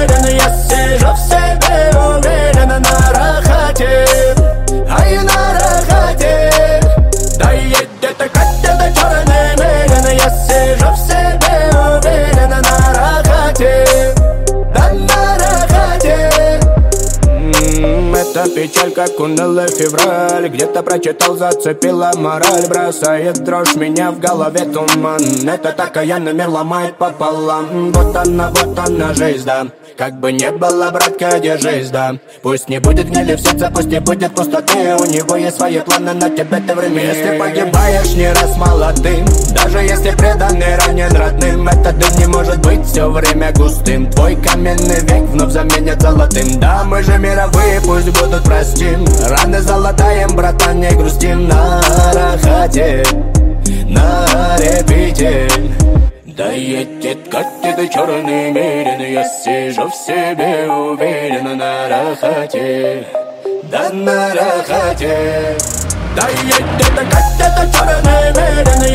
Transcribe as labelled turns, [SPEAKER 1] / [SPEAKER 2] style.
[SPEAKER 1] намерен. Я сижу в себе уверенно на рахате, ай, на рахате. Да едет Катя, черный мерин. Я сижу в себе уверенно на рахате, да на рахате. Это печаль, как унылый февраль. Где-то прочитал, зацепила мораль. Бросает дрожь, меня в голове туман. Это такая мир ломает пополам. Вот она жизнь, да. Как бы не было, братка, держись, да. Пусть не будет гнили в сердце, пусть не будет пустоты. У него есть свои планы, но тебе ты время. Если погибаешь не раз молодым, даже если преданный ранен родным, этот дым не может быть все время густым. Твой каменный век вновь заменят золотым. Да, мы же мировые, пусть будут простим. Раны залатаем, братан, не грустим. На рахате, на репите. Да едет Катя, черный мерин. Я сижу в себе уверенно на рахате, да на рахате. Да едет Катя, черный мерин.